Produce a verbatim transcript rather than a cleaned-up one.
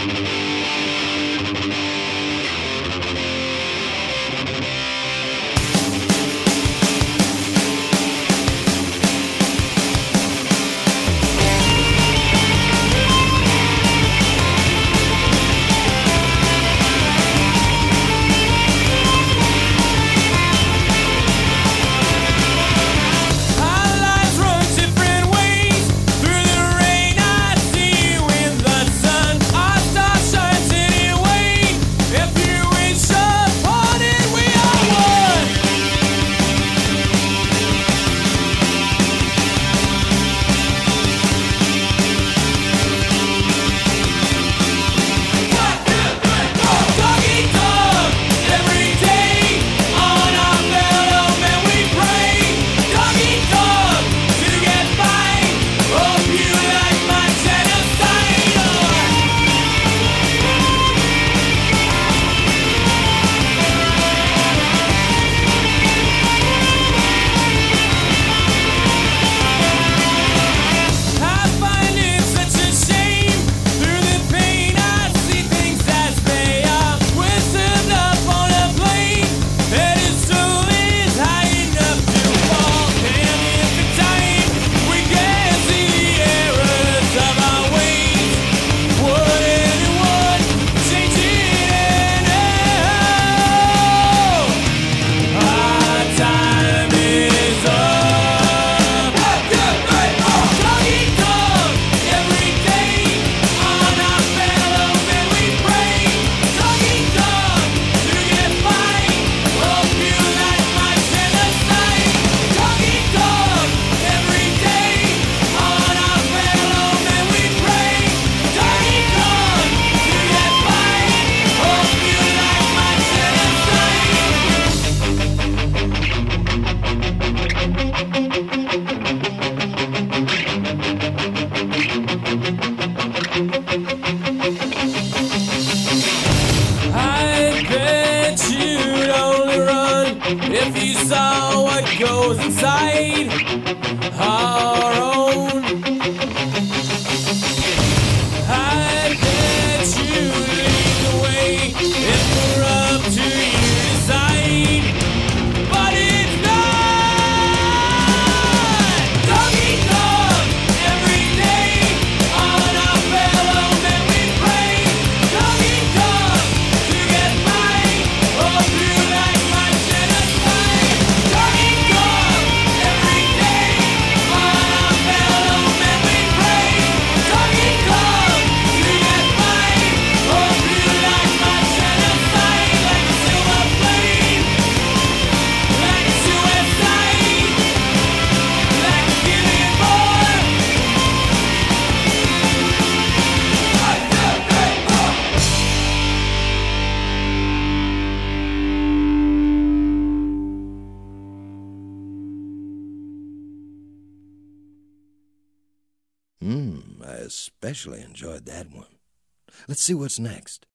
goes inside our own. I bet you lead the way if we're up to you decide, but it's not. Dog eat dog every day on our fellow men we pray. Dog eat dog to get by. Hope you like my genocide. Dog eat dog every day on our fellow men we pray. Dog eat dog to get by. Hope you like my genocide. Like a silver flame, like a suicide, like a giving more. Hmm, I especially enjoyed that one. Let's see what's next.